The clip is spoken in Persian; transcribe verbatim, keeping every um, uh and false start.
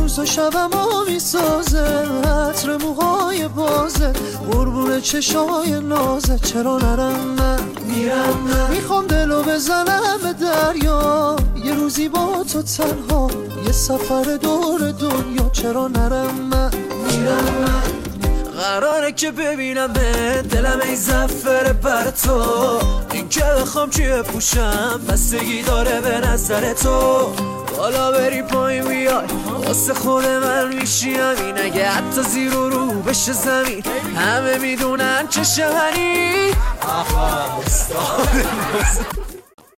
روز و شبم ها میسازه، عطر موهای بازه، قربون چشای نازه. چرا نرم من میرم من، میخوام دلو بزنم به دریا، یه روزی با تو تنها، یه سفر دور دنیا. چرا نرم من میرم من، قراره که ببینم به دلم ای زفر بر تو، این که بخوام چی بپوشم بستگی داره به نظر تو. بالا بری پایین بیای واسه خود من میشی همین، اگه حتی زیر و رو بشه زمین همه میدونن چه شمنی. آها استاد